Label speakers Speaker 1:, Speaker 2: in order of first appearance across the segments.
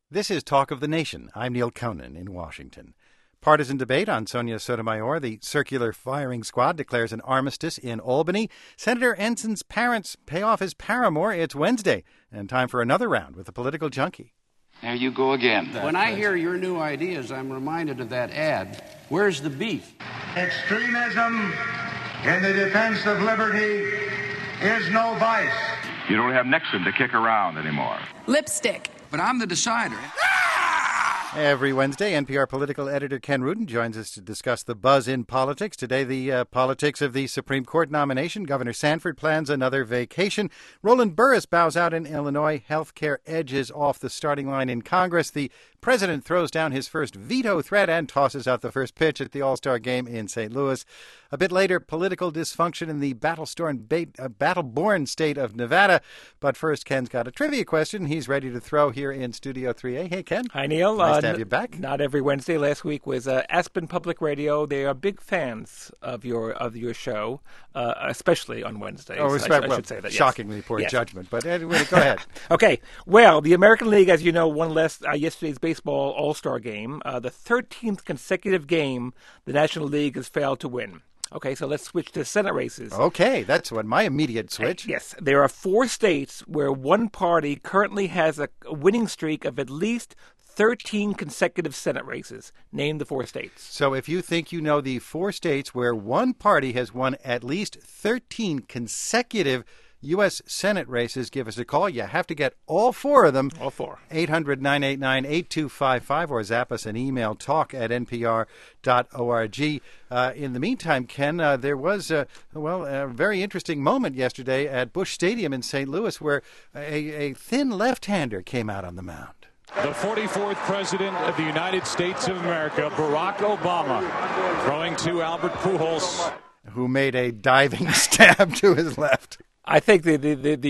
Speaker 1: This is Talk of the Nation. I'm Neil Conan in Washington. Partisan debate on Sonia Sotomayor. The circular firing squad declares an armistice in Albany. Senator Enson's parents pay off his paramour. It's Wednesday, and time for another round with the political junkie.
Speaker 2: There you go again.
Speaker 3: When I hear your new ideas, I'm reminded of that ad. Where's the beef?
Speaker 4: Extremism in the defense of liberty is no vice.
Speaker 5: You don't have Nixon to kick around anymore.
Speaker 6: Lipstick.
Speaker 3: But I'm the decider.
Speaker 1: Every Wednesday, NPR political editor Ken Rudin joins us to discuss the buzz in politics. Today, the politics of the Supreme Court nomination. Governor Sanford plans another vacation. Roland Burris bows out in Illinois. Healthcare edges off the starting line in Congress. The president throws down his first veto threat and tosses out the first pitch at the All-Star game in St. Louis. A bit later, political dysfunction in the battle-born state of Nevada. But first, Ken's got a trivia question he's ready to throw here in Studio 3A. Hey, Ken.
Speaker 7: Hi, Neil.
Speaker 1: Nice to have you back.
Speaker 7: Not every Wednesday. Last week was Aspen Public Radio. They are big fans of your show, especially on Wednesdays.
Speaker 1: Oh,
Speaker 7: I should say that.
Speaker 1: Shockingly
Speaker 7: yes.
Speaker 1: poor
Speaker 7: Yes.
Speaker 1: judgment. But anyway, go ahead.
Speaker 7: Okay. Well, the American League, as you know, won yesterday's baseball All-Star game, the 13th consecutive game the National League has failed to win. Okay, so let's switch to Senate races.
Speaker 1: Okay, that's what my immediate switch.
Speaker 7: Yes, there are 4 states where one party currently has a winning streak of at least 13 consecutive Senate races. Name the 4 states.
Speaker 1: So if you think you know the 4 states where one party has won at least 13 consecutive U.S. Senate races, give us a call. You have to get all 4 of them.
Speaker 7: All 4.
Speaker 1: 800-989-8255 or zap us an email, talk@npr.org. In the meantime, Ken, there was a very interesting moment yesterday at Busch Stadium in St. Louis where a thin left-hander came out on the mound.
Speaker 8: The 44th President of the United States of America, Barack Obama, throwing to Albert Pujols,
Speaker 1: who made a diving stab to his left.
Speaker 7: I think the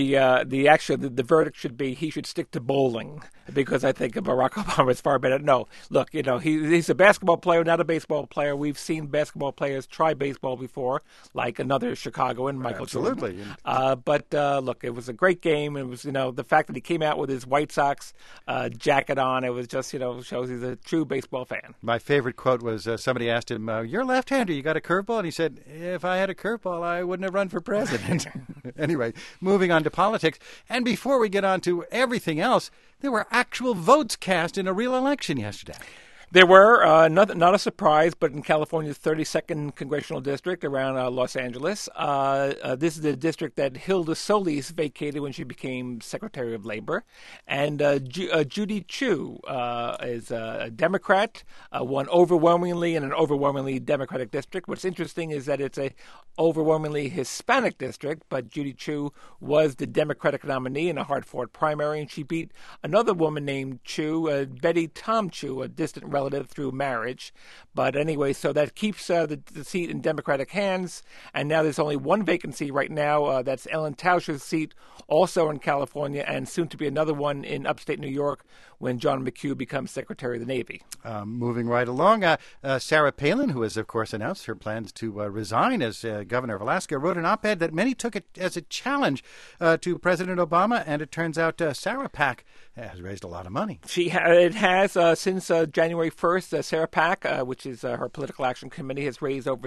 Speaker 7: verdict should be he should stick to bowling, because I think Barack Obama is far better. No, look, he's a basketball player, not a baseball player. We've seen basketball players try baseball before, like another Chicagoan, Michael
Speaker 1: Absolutely.
Speaker 7: Jordan. But look, it was a great game. It was, the fact that he came out with his White Sox jacket on, it was just, shows he's a true baseball fan.
Speaker 1: My favorite quote was somebody asked him, "You're a left-hander, you got a curveball?" And he said, "If I had a curveball, I wouldn't have run for president." Anyway, moving on to politics. And before we get on to everything else, there were actual votes cast in a real election yesterday.
Speaker 7: There were, not a surprise, but in California's 32nd congressional district around Los Angeles. This is the district that Hilda Solis vacated when she became Secretary of Labor. And Judy Chu is a Democrat, won overwhelmingly in an overwhelmingly Democratic district. What's interesting is that it's a overwhelmingly Hispanic district, but Judy Chu was the Democratic nominee in a hard-fought primary, and she beat another woman named Chu, Betty Tom Chu, a distant relative through marriage. But anyway, so that keeps the seat in Democratic hands. And now there's only one vacancy right now. That's Ellen Tauscher's seat, also in California, and soon to be another one in upstate New York when John McHugh becomes Secretary of the Navy.
Speaker 1: Moving right along, Sarah Palin, who has, of course, announced her plans to resign as governor of Alaska, wrote an op-ed that many took it as a challenge to President Obama. And it turns out Sarah PAC has raised a lot of money.
Speaker 7: It has since January 1st. Sarah PAC, which is her political action committee, has raised over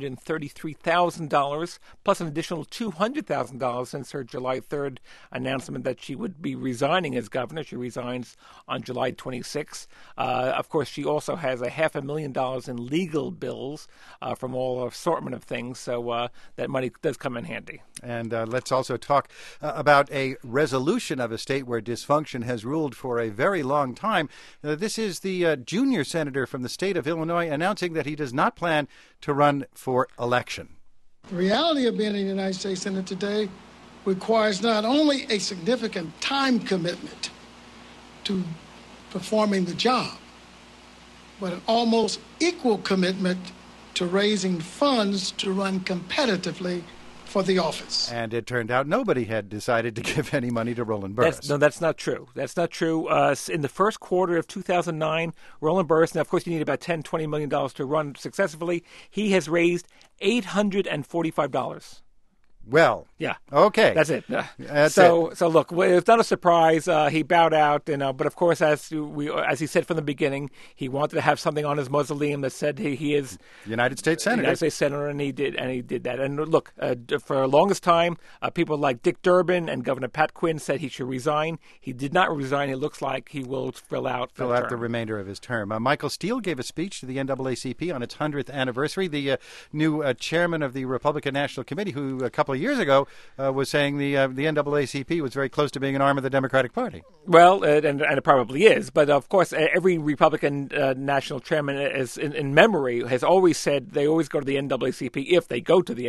Speaker 7: $733,000, plus an additional $200,000 since her July 3rd announcement that she would be resigning as governor. She resigns on July 26th. Of course, she also has $500,000 in legal bills from all assortment of things, so that money does come in handy.
Speaker 1: And let's also talk about a resolution of a state where dysfunction has ruled for a very long time. This is the junior senator from the state of Illinois announcing that he does not plan to run for election.
Speaker 9: The reality of being in the United States Senate today requires not only a significant time commitment to performing the job, but an almost equal commitment to raising funds to run competitively for the office.
Speaker 1: And it turned out nobody had decided to give any money to Roland Burris.
Speaker 7: That's not true. That's not true. In the first quarter of 2009, Roland Burris, now of course you need about $10-20 million to run successfully, he has raised $845.
Speaker 1: Well,
Speaker 7: Yeah.
Speaker 1: okay.
Speaker 7: That's it.
Speaker 1: That's
Speaker 7: so look, it's not a surprise. He bowed out, but of course, as he said from the beginning, he wanted to have something on his mausoleum that said he is
Speaker 1: United States Senator.
Speaker 7: United States Senator, and he did that. And look, for the longest time, people like Dick Durbin and Governor Pat Quinn said he should resign. He did not resign. It looks like he will fill out
Speaker 1: the remainder of his term. Michael Steele gave a speech to the NAACP on its 100th anniversary. The new chairman of the Republican National Committee, who a couple of years ago was saying the NAACP was very close to being an arm of the Democratic Party.
Speaker 7: Well, and it probably is. But, of course, every Republican national chairman in memory has always said they always go to the NAACP if they go to the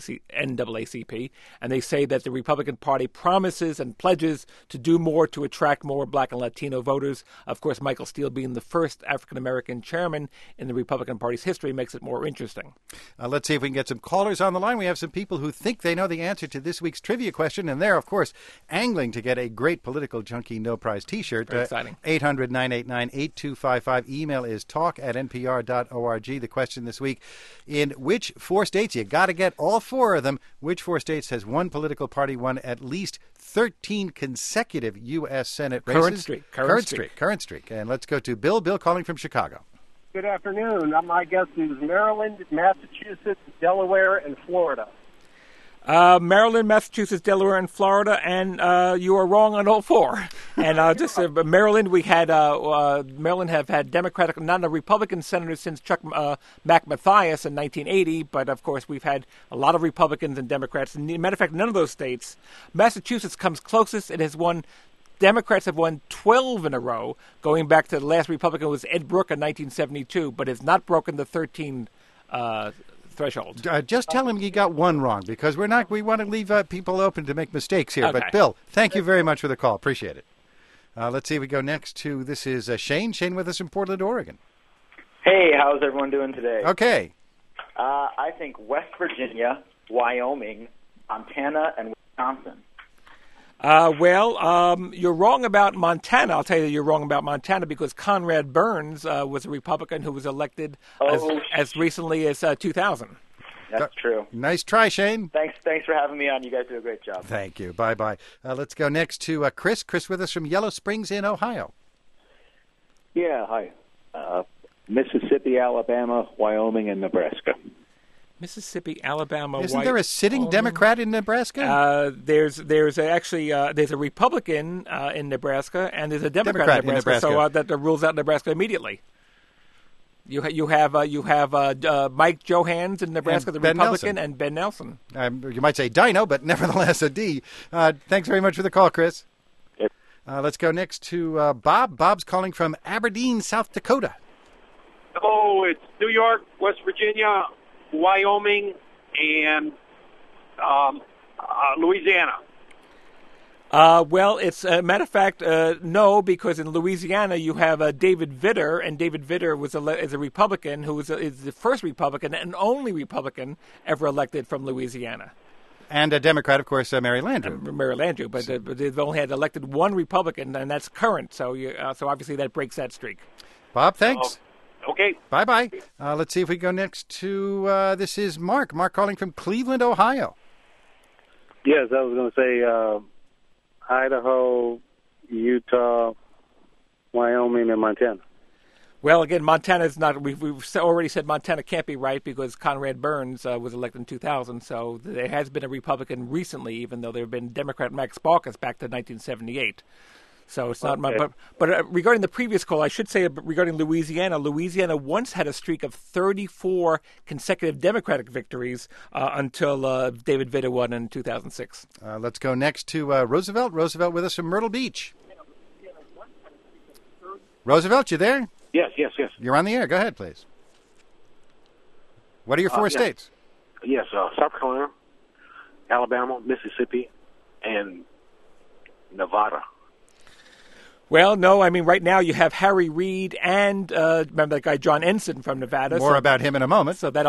Speaker 7: NAACP, and they say that the Republican Party promises and pledges to do more to attract more Black and Latino voters. Of course, Michael Steele being the first African-American chairman in the Republican Party's history makes it more interesting.
Speaker 1: Let's see if we can get some callers on the line. We have some people who think they know the answer to this week's trivia question, and they're, of course, angling to get a great Political Junkie No Prize T-shirt.
Speaker 7: Very exciting.
Speaker 1: 800-989-8255. Email is talk@npr.org. The question this week, in which 4 states, you got to get all 4 of them, which 4 states has one political party won at least 13 consecutive U.S. Senate races? Current streak. And let's go to Bill. Bill calling from Chicago.
Speaker 2: Good afternoon. My guess is Maryland, Massachusetts, Delaware, and Florida.
Speaker 7: Maryland, Massachusetts, Delaware, and Florida, and you are wrong on all 4. And Maryland, Maryland have had Democratic, not a Republican senator since Chuck Mac Mathias in 1980, but of course we've had a lot of Republicans and Democrats. As a matter of fact, none of those states. Massachusetts comes closest. It has won. Democrats have won 12 in a row, going back to the last Republican was Ed Brooke in 1972, but has not broken the 13 threshold.
Speaker 1: Just tell him you got 1 wrong, because we want to leave people open to make mistakes here.
Speaker 7: Okay.
Speaker 1: But Bill, thank you very much for the call. Appreciate it. Let's see if we go next to, this is Shane. Shane with us from Portland, Oregon.
Speaker 6: Hey, how's everyone doing today?
Speaker 1: Okay.
Speaker 6: I think West Virginia, Wyoming, Montana, and Wisconsin.
Speaker 7: You're wrong about Montana. I'll tell you that you're wrong about Montana because Conrad Burns was a Republican who was elected as recently as 2000.
Speaker 6: That's true.
Speaker 1: Nice try, Shane.
Speaker 6: Thanks for having me on. You guys do a great job.
Speaker 1: Thank you. Bye-bye. Let's go next to Chris. Chris with us from Yellow Springs in Ohio.
Speaker 10: Yeah, hi. Mississippi, Alabama, Wyoming, and Nebraska.
Speaker 7: Mississippi, Alabama,
Speaker 1: Isn't there a sitting Democrat in Nebraska?
Speaker 7: There's a Republican in Nebraska, and there's a Democrat in Nebraska. So that rules out Nebraska immediately. You have Mike Johans in Nebraska, the Republican, and Ben Nelson.
Speaker 1: You might say Dino, but nevertheless a D. Thanks very much for the call, Chris.
Speaker 10: Yep.
Speaker 1: Let's go next to Bob. Bob's calling from Aberdeen, South Dakota.
Speaker 11: Oh, it's New York, West Virginia, Wyoming, and Louisiana.
Speaker 7: It's a matter of fact, no, because in Louisiana you have David Vitter, and David Vitter is a Republican who is the first Republican and only Republican ever elected from Louisiana.
Speaker 1: And a Democrat, of course, Mary Landrieu.
Speaker 7: Mary Landrieu, but they've only had elected one Republican, and that's current. So obviously that breaks that streak.
Speaker 1: Bob, thanks.
Speaker 11: Okay.
Speaker 1: Bye-bye. Let's see if we go next to, this is Mark. Mark calling from Cleveland, Ohio.
Speaker 10: Yes, I was going to say Idaho, Utah, Wyoming, and Montana.
Speaker 7: Well, again, Montana's not. We've already said Montana can't be right because Conrad Burns was elected in 2000. So there has been a Republican recently, even though there have been Democrat Max Baucus back to 1978. So it's not.
Speaker 10: Okay.
Speaker 7: But regarding the previous call, I should say regarding Louisiana. Louisiana once had a streak of 34 consecutive Democratic victories until David Vitter won in 2006.
Speaker 1: Let's go next to Roosevelt. Roosevelt with us from Myrtle Beach. Roosevelt, you there?
Speaker 11: Yes.
Speaker 1: You're on the air. Go ahead, please. What are your 4 states?
Speaker 11: Yes, South Carolina, Alabama, Mississippi, and Nevada.
Speaker 7: Well, no, I mean, right now you have Harry Reid and remember that guy John Ensign from Nevada.
Speaker 1: More about him in a moment.
Speaker 7: So that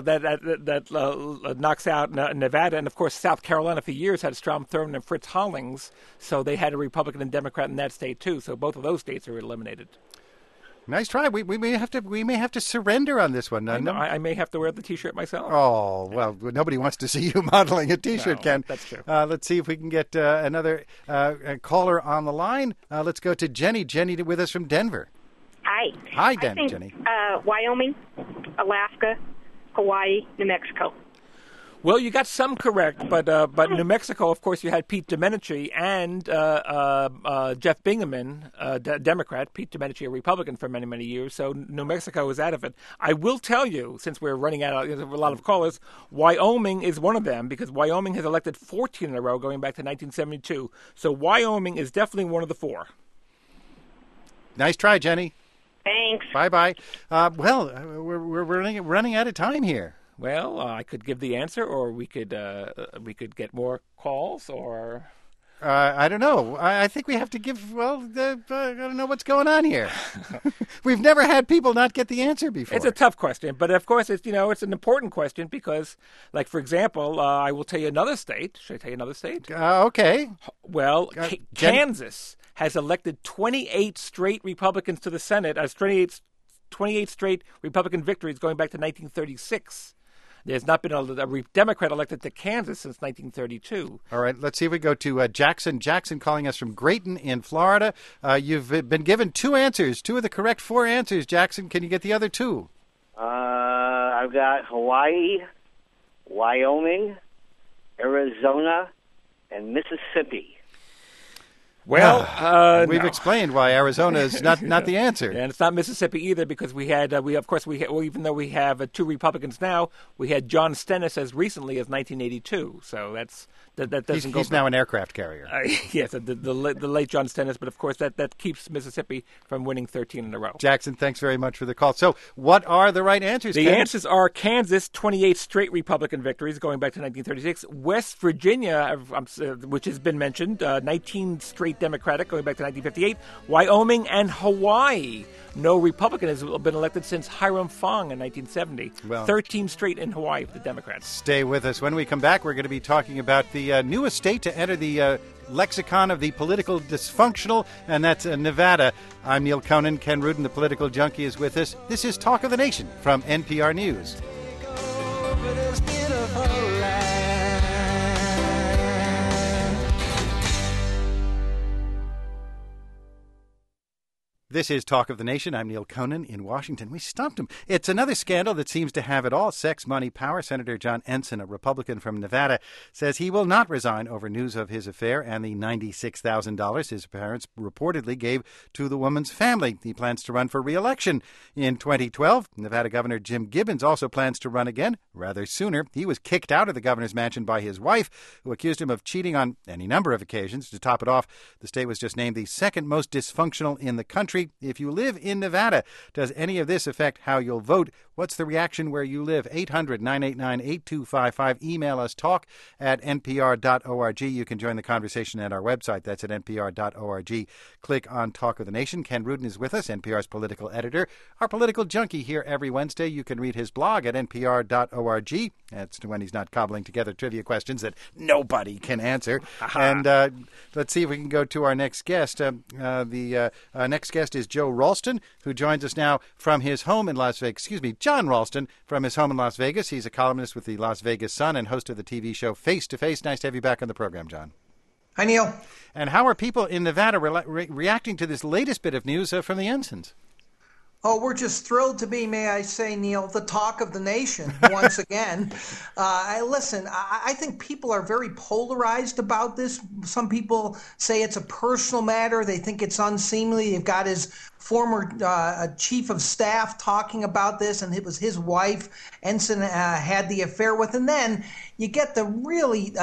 Speaker 7: knocks out Nevada. And, of course, South Carolina for years had Strom Thurmond and Fritz Hollings. So they had a Republican and Democrat in that state, too. So both of those states are eliminated.
Speaker 1: Nice try. We may have to surrender on this one.
Speaker 7: I may have to wear the T-shirt myself.
Speaker 1: Oh well, nobody wants to see you modeling a T-shirt,
Speaker 7: No,
Speaker 1: Ken.
Speaker 7: that's true.
Speaker 1: Let's see if we can get another caller on the line. Let's go to Jenny. Jenny with us from Denver.
Speaker 12: Hi.
Speaker 1: Hi, Jenny.
Speaker 12: Wyoming, Alaska, Hawaii, New Mexico.
Speaker 7: Well, you got some correct, but New Mexico, of course, you had Pete Domenici and Jeff Bingaman, Democrat, Pete Domenici, a Republican for many, many years. So New Mexico is out of it. I will tell you, since we're running out of a lot of callers, Wyoming is one of them because Wyoming has elected 14 in a row going back to 1972. So Wyoming is definitely one of the 4.
Speaker 1: Nice try, Jenny.
Speaker 12: Thanks.
Speaker 1: Bye-bye. We're running out of time here.
Speaker 7: Well, I could give the answer, or we could get more calls, or
Speaker 1: I don't know. I think we have to give. Well, I don't know what's going on here. We've never had people not get the answer before.
Speaker 7: It's a tough question, but of course, it's an important question because, like for example, I will tell you another state. Should I tell you another state?
Speaker 1: Okay.
Speaker 7: Well, Kansas has elected 28 straight Republicans to the Senate as 28 straight Republican victories going back to 1936. There's not been a Democrat elected to Kansas since 1932.
Speaker 1: All right, let's see if we go to Jackson. Jackson calling us from Grayton in Florida. You've been given 2 answers, 2 of the correct 4 answers. Jackson, can you get the other 2?
Speaker 13: I've got Hawaii, Wyoming, Arizona, and Mississippi.
Speaker 7: Well,
Speaker 1: we've explained why Arizona is not the answer,
Speaker 7: and it's not Mississippi either because even though we have 2 Republicans now, we had John Stennis as recently as 1982. So that doesn't go.
Speaker 1: He's now an aircraft carrier.
Speaker 7: Yes, the late John Stennis, but of course that keeps Mississippi from winning 13 in a row.
Speaker 1: Jackson, thanks very much for the call. So, what are the right answers?
Speaker 7: The answers are Kansas, 28 straight Republican victories going back to 1936. West Virginia, which has been mentioned, 19 straight Democratic going back to 1958. Wyoming and Hawaii. No Republican has been elected since Hiram Fong in 1970. 13 straight in Hawaii for the Democrats.
Speaker 1: Stay with us. When we come back, we're going to be talking about the newest state to enter the lexicon of the political dysfunctional, and that's Nevada. I'm Neil Conan. Ken Rudin, the political junkie, is with us. This is Talk of the Nation from NPR News. This is Talk of the Nation. I'm Neil Conan in Washington. We stumped him. It's another scandal that seems to have it all. Sex, money, power. Senator John Ensign, a Republican from Nevada, says he will not resign over news of his affair and the $96,000 his parents reportedly gave to the woman's family. He plans to run for re-election in 2012. Nevada Governor Jim Gibbons also plans to run again rather sooner. He was kicked out of the governor's mansion by his wife, who accused him of cheating on any number of occasions. To top it off, the state was just named the second most dysfunctional in the country. If you live in Nevada, does any of this affect how you'll vote? What's the reaction where you live? 800-989-8255. Email us talk@npr.org. You can join the conversation at our website. That's at npr.org. Click on Talk of the Nation. Ken Rudin is with us, NPR's political editor, our political junkie here every Wednesday. You can read his blog at npr.org. That's when he's not cobbling together trivia questions that nobody can answer. And let's see if we can go to our next guest. The next guest is Joe Ralston, who joins us now from his home in Las Vegas. John Ralston from his home in Las Vegas. He's a columnist with the Las Vegas Sun and host of the TV show Face to Face. Nice to have you back on the program, John.
Speaker 14: Hi, Neil.
Speaker 1: And how are people in Nevada reacting to this latest bit of news from the Ensigns?
Speaker 14: Oh, we're just thrilled to be, may I say, Neil, the talk of the nation once again. Listen, I think people are very polarized about this. Some people say it's a personal matter. They think it's unseemly. You've got his former chief of staff talking about this, and it was his wife Ensign had the affair with. And then you get the really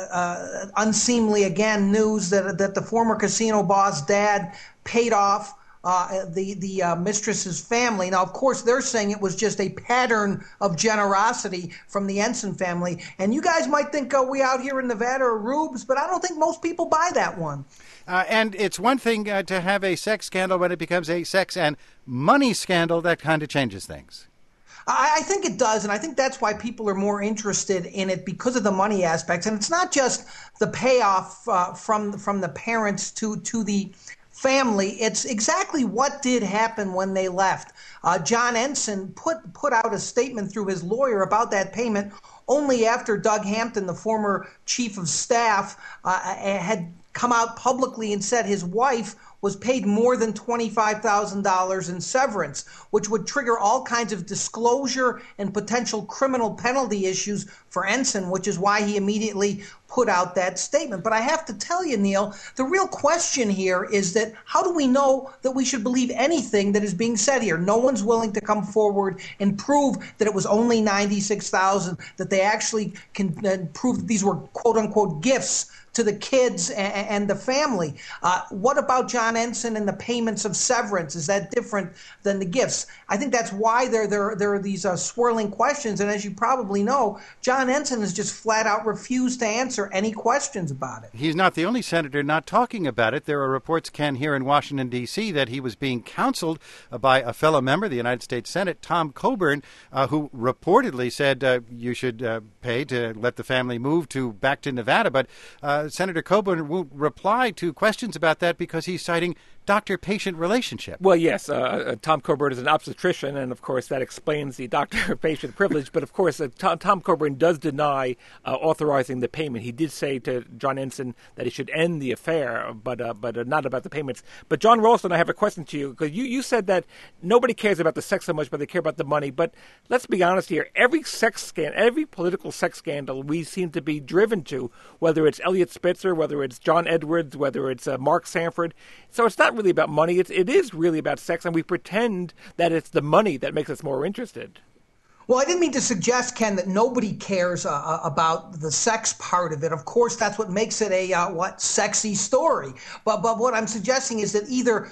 Speaker 14: unseemly, again, news that the former casino boss dad paid off the mistress's family. Now, of course, they're saying it was just a pattern of generosity from the Ensign family. And you guys might think we out here in Nevada are rubes, but I don't think most people buy that one.
Speaker 1: And it's one thing to have a sex scandal. When it becomes a sex and money scandal, that kind of changes things.
Speaker 14: I think it does, and I think that's why people are more interested in it because of the money aspects. And it's not just the payoff from the parents to the family, it's exactly what did happen when they left. John Ensign put out a statement through his lawyer about that payment only after Doug Hampton, the former chief of staff, had come out publicly and said his wife was paid more than $25,000 in severance, which would trigger all kinds of disclosure and potential criminal penalty issues for Ensign, which is why he immediately put out that statement. But I have to tell you, Neil, the real question here is that how do we know that we should believe anything that is being said here? No one's willing to come forward and prove that it was only $96,000, that they actually can prove that these were quote-unquote gifts to the kids and the family. What about John Ensign and the payments of severance? Is that different than the gifts? I think that's why there are these swirling questions. And as you probably know, John Ensign has just flat out refused to answer any questions about it.
Speaker 1: He's not the only senator not talking about it. There are reports, Ken, here in Washington, D.C., that he was being counseled by a fellow member of the United States Senate, Tom Coburn, who reportedly said you should pay to let the family move back to Nevada. But Senator Coburn won't reply to questions about that because he's citing doctor-patient relationship.
Speaker 7: Well, yes, Tom Coburn is an obstetrician, and of course that explains the doctor-patient privilege. But of course, Tom Coburn does deny authorizing the payment. He did say to John Ensign that he should end the affair, but not about the payments. But John Ralston, I have a question to you, because you said that nobody cares about the sex so much, but they care about the money. But let's be honest here: every political sex scandal we seem to be driven to, whether it's Elliot Spitzer, whether it's John Edwards, whether it's Mark Sanford. So it's not really about money. It is really about sex, and we pretend that it's the money that makes us more interested.
Speaker 14: Well, I didn't mean to suggest, Ken, that nobody cares about the sex part of it. Of course, that's what makes it a sexy story. But what I'm suggesting is that either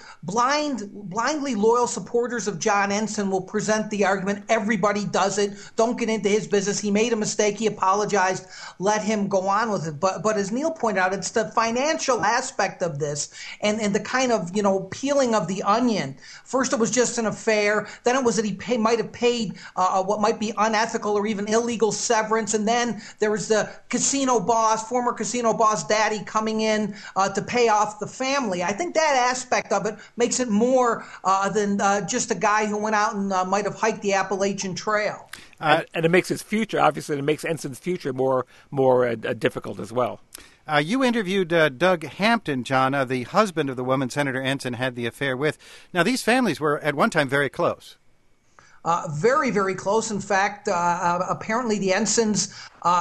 Speaker 14: blindly loyal supporters of John Ensign will present the argument, everybody does it, don't get into his business, he made a mistake, he apologized, let him go on with it. But as Neil pointed out, it's the financial aspect of this and the kind of, peeling of the onion. First, it was just an affair. Then it was that he might have paid what might be unethical or even illegal severance. And then there was the former casino boss daddy coming in to pay off the family. I think that aspect of it makes it more than just a guy who went out and might have hiked the Appalachian Trail.
Speaker 7: And it makes his future, obviously, it makes Ensign's future more difficult as well.
Speaker 1: You interviewed Doug Hampton, John, the husband of the woman Senator Ensign had the affair with. Now, these families were at one time very close.
Speaker 14: Very, very close. In fact, apparently the Ensigns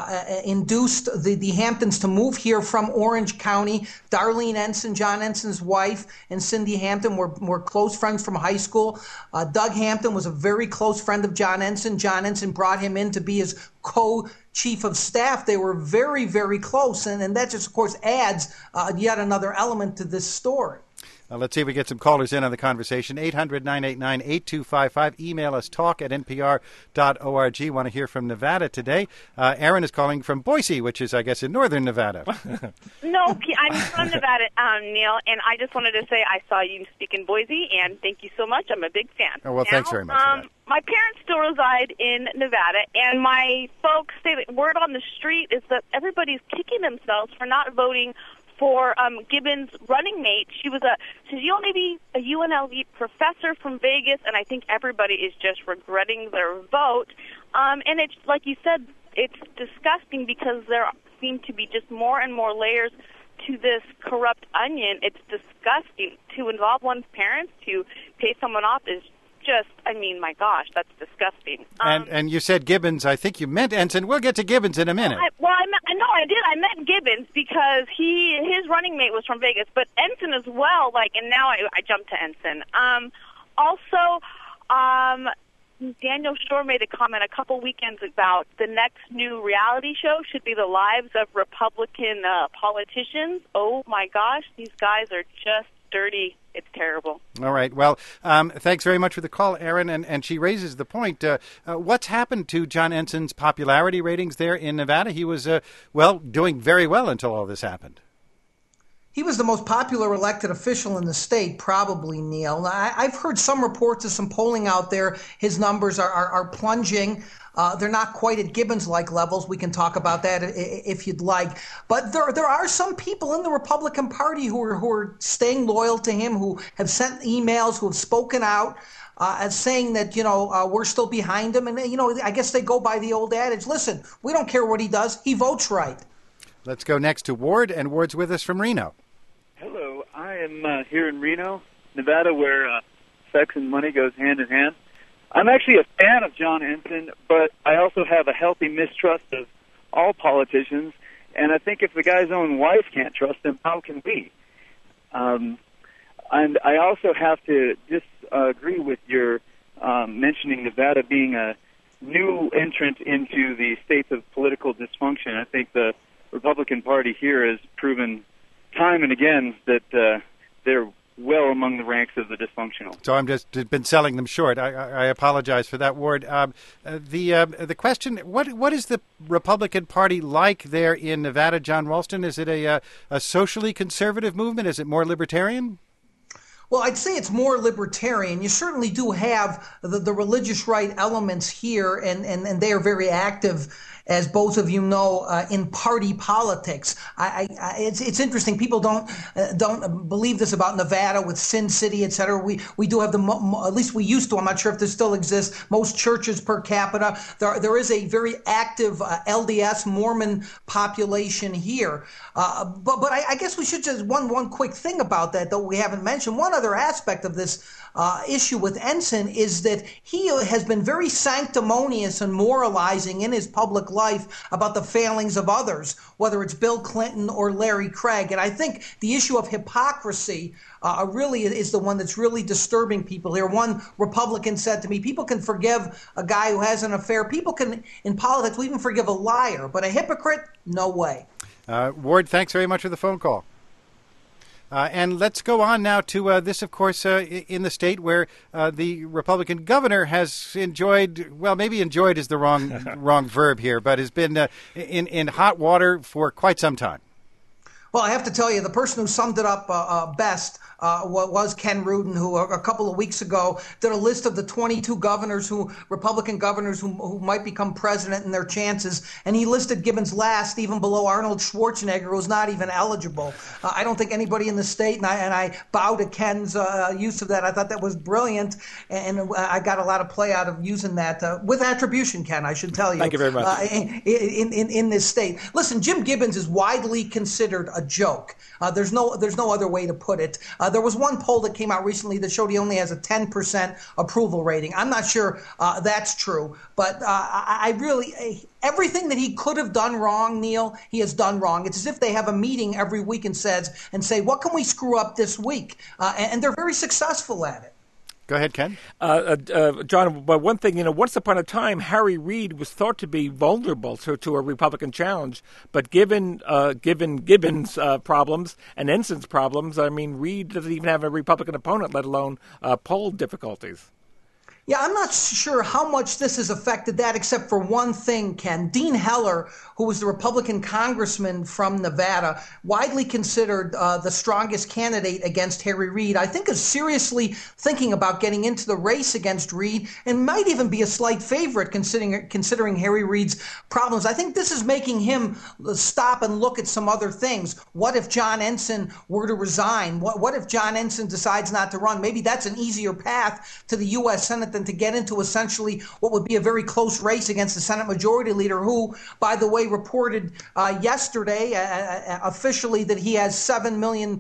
Speaker 14: induced the Hamptons to move here from Orange County. Darlene Ensign, John Ensign's wife, and Cindy Hampton were close friends from high school. Doug Hampton was a very close friend of John Ensign. John Ensign brought him in to be his co-chief of staff. They were very, very close, and that just, of course, adds yet another element to this story.
Speaker 1: Let's see if we get some callers in on the conversation. 800-989-8255. Email us talk@npr.org. Want to hear from Nevada today. Aaron is calling from Boise, which is, I guess, in northern Nevada.
Speaker 15: No, I'm from Nevada, Neil, and I just wanted to say I saw you speak in Boise, and thank you so much. I'm a big fan.
Speaker 1: Oh, well, thanks very much for that.
Speaker 15: My parents still reside in Nevada, and my folks say that word on the street is that everybody's kicking themselves for not voting for Gibbons' running mate. She's the only a UNLV professor from Vegas, and I think everybody is just regretting their vote. And it's like you said, it's disgusting because there seem to be just more and more layers to this corrupt onion. It's disgusting. To involve one's parents, to pay someone off is just, my gosh, that's disgusting.
Speaker 1: And you said Gibbons. I think you meant Ensign. We'll get to Gibbons in a minute.
Speaker 15: I did. I meant Gibbons because his running mate was from Vegas, but Ensign as well. And now I jumped to Ensign. Also, Daniel Shore made a comment a couple weekends about the next new reality show should be the lives of Republican politicians. Oh my gosh, these guys are just dirty. It's terrible.
Speaker 1: All right. Well, thanks very much for the call, Aaron. And she raises the point. What's happened to John Ensign's popularity ratings there in Nevada? He was, doing very well until all this happened.
Speaker 14: He was the most popular elected official in the state, probably, Neil. I've heard some reports of some polling out there. His numbers are plunging. They're not quite at Gibbons-like levels. We can talk about that if you'd like. But there are some people in the Republican Party who are staying loyal to him, who have sent emails, who have spoken out, as saying that, we're still behind him. And, I guess they go by the old adage, listen, we don't care what he does. He votes right.
Speaker 1: Let's go next to Ward, and Ward's with us from Reno.
Speaker 16: Hello. I am here in Reno, Nevada, where sex and money goes hand in hand. I'm actually a fan of John Ensign, but I also have a healthy mistrust of all politicians, and I think if the guy's own wife can't trust him, how can we? And I also have to disagree with your mentioning Nevada being a new entrant into the states of political dysfunction. I think the Republican Party here has proven time and again that they're well among the ranks of the dysfunctional.
Speaker 1: So I'm just been selling them short. I apologize for that, Ward. The question: what is the Republican Party like there in Nevada, John Ralston? Is it a socially conservative movement? Is it more libertarian?
Speaker 14: Well, I'd say it's more libertarian. You certainly do have the religious right elements here, and they are very active, as both of you know, in party politics. It's interesting. People don't believe this about Nevada with Sin City, et cetera. We do have at least we used to. I'm not sure if this still exists. Most churches per capita. There is a very active LDS Mormon population here. But I guess we should just one quick thing about that, though we haven't mentioned. One other aspect of this issue with Ensign is that he has been very sanctimonious and moralizing in his public life about the failings of others, whether it's Bill Clinton or Larry Craig. And I think the issue of hypocrisy really is the one that's really disturbing people here. One Republican said to me, people can forgive a guy who has an affair. People can, in politics, we even forgive a liar. But a hypocrite, no way.
Speaker 1: Ward, thanks very much for the phone call. And let's go on now to this, of course, in the state where the Republican governor has enjoyed, well, maybe enjoyed is the wrong verb here, but has been in hot water for quite some time.
Speaker 14: Well, I have to tell you, the person who summed it up best was Ken Rudin, who a couple of weeks ago did a list of the 22 governors, Republican governors who might become president and their chances, and he listed Gibbons last, even below Arnold Schwarzenegger, who's not even eligible. I don't think anybody in the state, and I bow to Ken's use of that. I thought that was brilliant, and I got a lot of play out of using that with attribution, Ken, I should tell you.
Speaker 7: Thank you very much.
Speaker 14: In this state. Listen, Jim Gibbons is widely considered a joke. There's no other way to put it. There was one poll that came out recently that showed he only has a 10% approval rating. I'm not sure that's true, but I really everything that he could have done wrong, Neil, he has done wrong. It's as if they have a meeting every week and say, what can we screw up this week? And they're very successful at it.
Speaker 1: Go ahead, Ken.
Speaker 7: John, but one thing, once upon a time, Harry Reid was thought to be vulnerable to a Republican challenge. But given Gibbons' problems and Ensign's problems, I mean, Reid doesn't even have a Republican opponent, let alone poll difficulties.
Speaker 14: Yeah, I'm not sure how much this has affected that, except for one thing, Ken. Dean Heller, who was the Republican congressman from Nevada, widely considered the strongest candidate against Harry Reid, I think is seriously thinking about getting into the race against Reid and might even be a slight favorite considering Harry Reid's problems. I think this is making him stop and look at some other things. What if John Ensign were to resign? What if John Ensign decides not to run? Maybe that's an easier path to the U.S. Senate than to get into essentially what would be a very close race against the Senate Majority Leader, who, by the way, reported yesterday officially that he has $7 million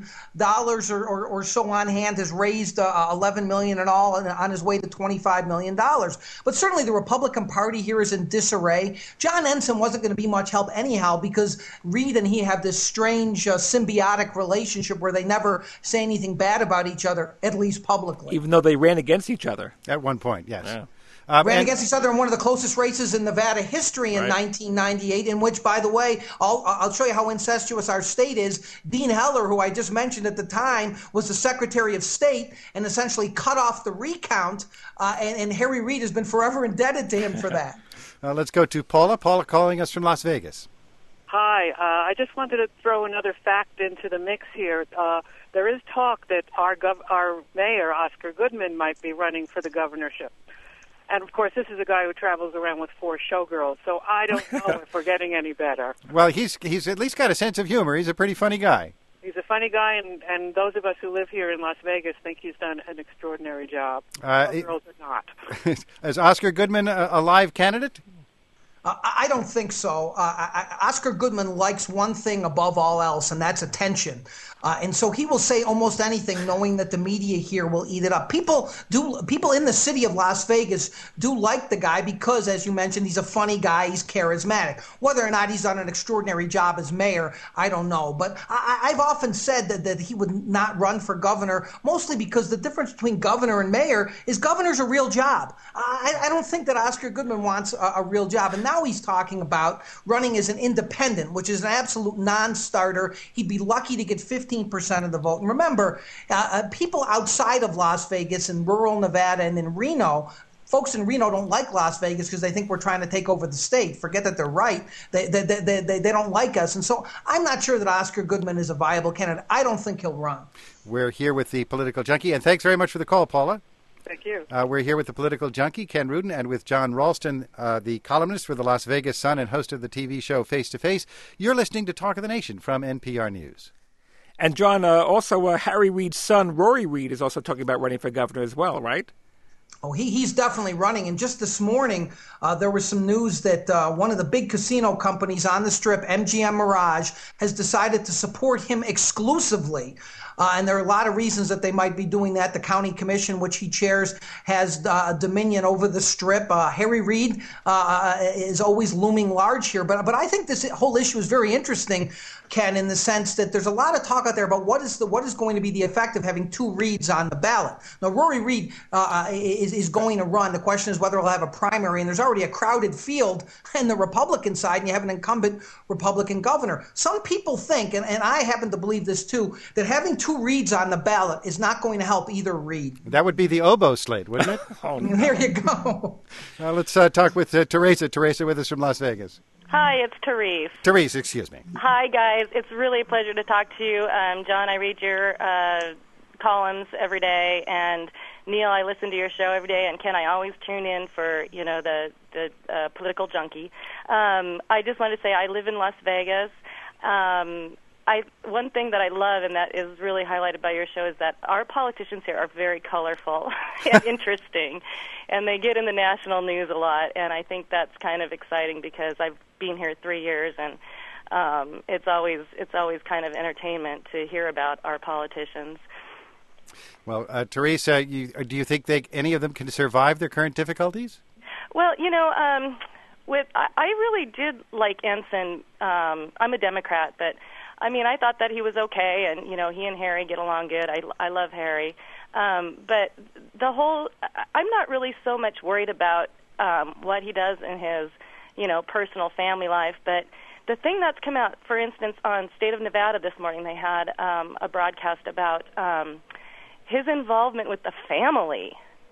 Speaker 14: or so on hand, has raised $11 million in all, on his way to $25 million. But certainly the Republican Party here is in disarray. John Ensign wasn't going to be much help anyhow because Reid and he have this strange symbiotic relationship where they never say anything bad about each other, at least publicly.
Speaker 7: Even though they ran against each other.
Speaker 1: At one point, yes.
Speaker 7: Yeah.
Speaker 14: Ran against each other in one of the closest races in Nevada history in 1998, in which, by the way, I'll show you how incestuous our state is. Dean Heller, who I just mentioned at the time, was the Secretary of State and essentially cut off the recount, and Harry Reid has been forever indebted to him for that.
Speaker 1: Let's go to Paula. Paula calling us from Las Vegas.
Speaker 17: Hi. I just wanted to throw another fact into the mix here. There is talk that our mayor, Oscar Goodman, might be running for the governorship. And, of course, this is a guy who travels around with 4 showgirls, so I don't know if we're getting any better.
Speaker 1: Well, he's at least got a sense of humor. He's a pretty funny guy.
Speaker 17: He's a funny guy, and those of us who live here in Las Vegas think he's done an extraordinary job. Girls are not.
Speaker 1: Is Oscar Goodman a live candidate?
Speaker 14: I don't think so. Oscar Goodman likes one thing above all else, and that's attention. And so he will say almost anything, knowing that the media here will eat it up. People in the city of Las Vegas do like the guy because, as you mentioned, he's a funny guy. He's charismatic. Whether or not he's done an extraordinary job as mayor, I don't know. But I've often said that he would not run for governor, mostly because the difference between governor and mayor is governor's a real job. I don't think that Oscar Goodman wants a real job. And now he's talking about running as an independent, which is an absolute non-starter. He'd be lucky to get 15% of the vote. And remember, people outside of Las Vegas in rural Nevada and in Reno, folks in Reno don't like Las Vegas because they think we're trying to take over the state. Forget that they're right. They don't like us. And so I'm not sure that Oscar Goodman is a viable candidate. I don't think he'll run.
Speaker 1: We're here with the political junkie, and thanks very much for the call, Paula.
Speaker 17: Thank you.
Speaker 1: We're here with the political junkie, Ken Rudin, and with John Ralston, the columnist for the Las Vegas Sun and host of the TV show Face to Face. You're listening to Talk of the Nation from NPR News.
Speaker 7: And John, also Harry Reid's son, Rory Reid, is also talking about running for governor as well, right?
Speaker 14: Oh, he's definitely running. And just this morning, there was some news that one of the big casino companies on the Strip, MGM Mirage, has decided to support him exclusively. And there are a lot of reasons that they might be doing that. The county commission, which he chairs, has dominion over the Strip. Harry Reid is always looming large here. But I think this whole issue is very interesting, Ken, in the sense that there's a lot of talk out there about what is going to be the effect of having 2 Reids on the ballot. Now, Rory Reid is going to run. The question is whether he'll have a primary, and there's already a crowded field in the Republican side, and you have an incumbent Republican governor. Some people think, and I happen to believe this too, that having 2 Reids on the ballot is not going to help either Reid.
Speaker 1: That would be the oboe slate, wouldn't it?
Speaker 14: Oh, no. There you go.
Speaker 1: Let's talk with Teresa. Teresa with us from Las Vegas.
Speaker 18: Hi, it's Therese.
Speaker 1: Therese, excuse me.
Speaker 18: Hi, guys. It's really a pleasure to talk to you. John, I read your columns every day, and Neil, I listen to your show every day, and Ken, I always tune in for, the political junkie. I just want to say I live in Las Vegas. One thing that I love and that is really highlighted by your show is that our politicians here are very colorful and interesting, and they get in the national news a lot, and I think that's kind of exciting because I've been here 3 years, and it's always kind of entertainment to hear about our politicians.
Speaker 1: Well, Teresa, do you think any of them can survive their current difficulties?
Speaker 18: Well, I really did like Ensign. I'm a Democrat, but I thought that he was okay, and he and Harry get along good. I love Harry, but I'm not really so much worried about what he does in his, personal family life. But the thing that's come out, for instance, on State of Nevada this morning, they had a broadcast about his involvement with the family,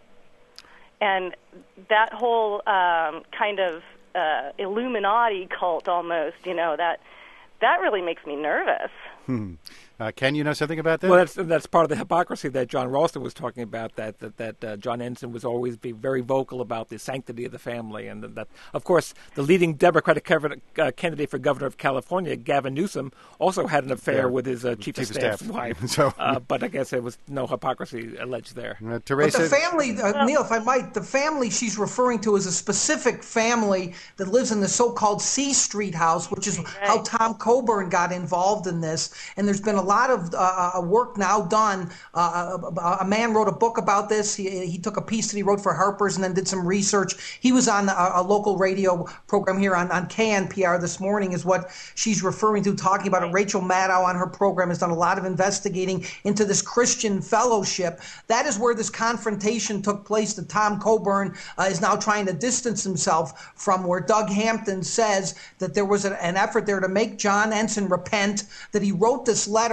Speaker 18: and that whole kind of Illuminati cult almost, that really makes me nervous.
Speaker 1: Ken, you know something about that?
Speaker 7: Well, that's part of the hypocrisy that John Ralston was talking about, that John Ensign was always be very vocal about the sanctity of the family. And that, of course, the leading Democratic candidate for governor of California, Gavin Newsom, also had an affair with his chief of staff's wife. But I guess there was no hypocrisy alleged there.
Speaker 1: Teresa?
Speaker 14: But the family, Neil, if I might, the family she's referring to is a specific family that lives in the so-called C Street house, which is how Tom Coburn got involved in this. And there's been a lot of work now done. A man wrote a book about this. He took a piece that he wrote for Harper's and then did some research. He was on a local radio program here on KNPR this morning is what she's referring to, talking about it. Rachel Maddow on her program has done a lot of investigating into this Christian fellowship. That is where this confrontation took place that Tom Coburn is now trying to distance himself from, where Doug Hampton says that there was an effort there to make John Ensign repent, that he wrote this letter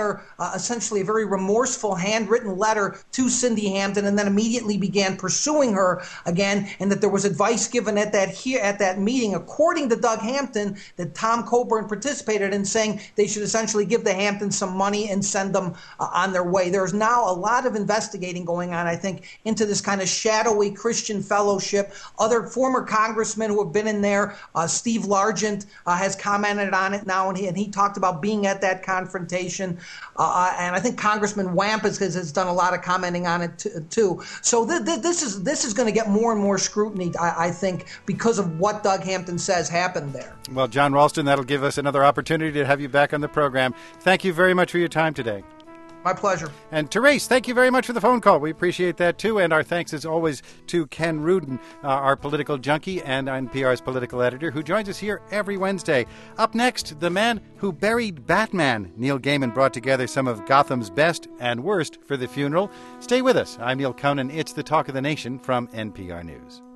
Speaker 14: letter, essentially a very remorseful handwritten letter to Cindy Hampton, and then immediately began pursuing her again, and that there was advice given at that meeting, according to Doug Hampton, that Tom Coburn participated in, saying they should essentially give the Hamptons some money and send them on their way. There's now a lot of investigating going on, I think, into this kind of shadowy Christian fellowship. Other former congressmen who have been in there, Steve Largent has commented on it now, and he talked about being at that confrontation. And I think Congressman Wamp has done a lot of commenting on it too. So this is going to get more and more scrutiny, I think, because of what Doug Hampton says happened there.
Speaker 1: Well, John Ralston, that'll give us another opportunity to have you back on the program. Thank you very much for your time today.
Speaker 14: My pleasure.
Speaker 1: And Therese, thank you very much for the phone call. We appreciate that, too. And our thanks, as always, to Ken Rudin, our political junkie and NPR's political editor, who joins us here every Wednesday. Up next, the man who buried Batman. Neil Gaiman brought together some of Gotham's best and worst for the funeral. Stay with us. I'm Neil Conan. It's the Talk of the Nation from NPR News.